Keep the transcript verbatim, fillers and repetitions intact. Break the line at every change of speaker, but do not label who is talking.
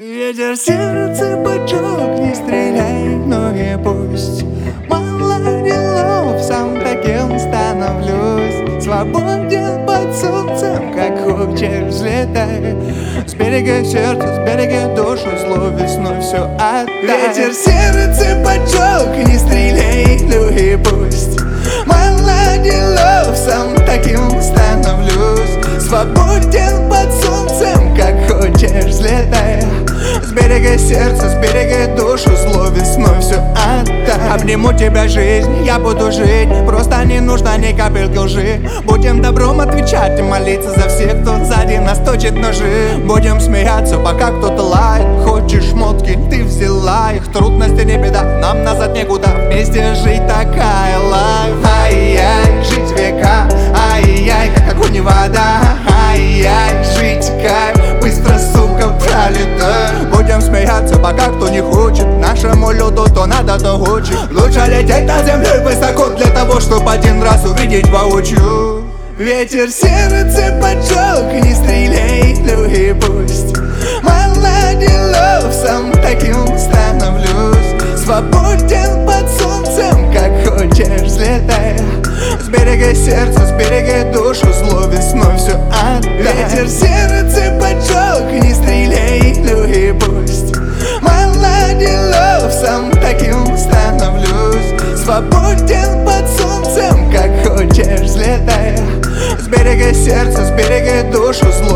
Ветер сердце поджег, не стреляй, но и пусть. Мало делов, сам таким становлюсь. Свободен под солнцем, как хочешь взлетай. С берега сердца, с берега душу, зло весной все отдай. Ветер сердце поджег, не стреляй, ну и пусть. Мало делов, сам таким становлюсь. Свободен под солнцем, как хочешь взлетай. С берега сердца, с берега душу, зло весной все отдай. Обниму тебя, жизнь, я буду жить. Просто не нужно ни капельки лжи. Будем добром отвечать и молиться за всех, кто сзади нас точит ножи. Будем смеяться, пока кто-то лает. Хочешь шмотки, ты взяла их. Трудности не беда, нам назад некуда. Вместе жить такая лайф. Ай-яй, жить века. Ай-яй, как огонь и вода. Ай-яй, жить кайф. Быстро, сука, пролетай. Будем смеяться, пока кто не хочет. Нашему люду то надо, то хочет. Лучше лететь над землей высоко, для того, чтобы один раз увидеть воочию. Ветер сердце поджег, не стреляй, ну и пусть. Мало делов, сам таким становлюсь. Свободен под солнцем, как хочешь взлетай. С берега сердца, с берега душу, зло весной все отдай. Ветер сердце поджег, не стреляй, ну и пусть. Мало делов, сам таким становлюсь. Свободен под солнцем, как хочешь взлетай. С берега сердца, с берега душу, зло